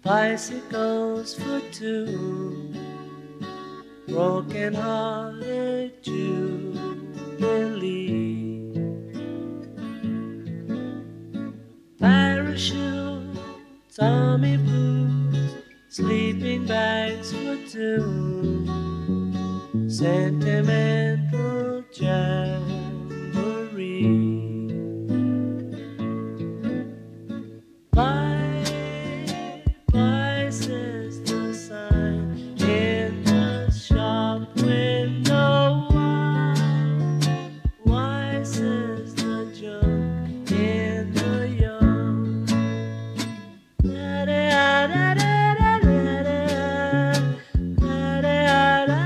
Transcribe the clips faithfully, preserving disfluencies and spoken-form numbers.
bicycles for two, broken-hearted Jubilee. Parachutes, army boots, sleeping bags for two, sentimental jamboree. Bye, bye, says the sign in the shop window. Why, why, says the junk in the yard. Da da da da da da da da da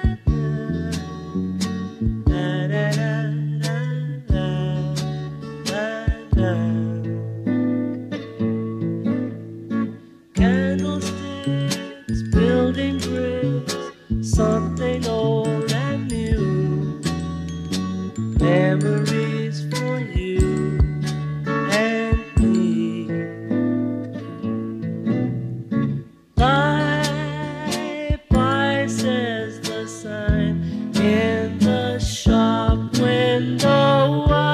candlesticks, building bricks, something old and new, memories for you and me. Bye, bye, says the sign in the shop window.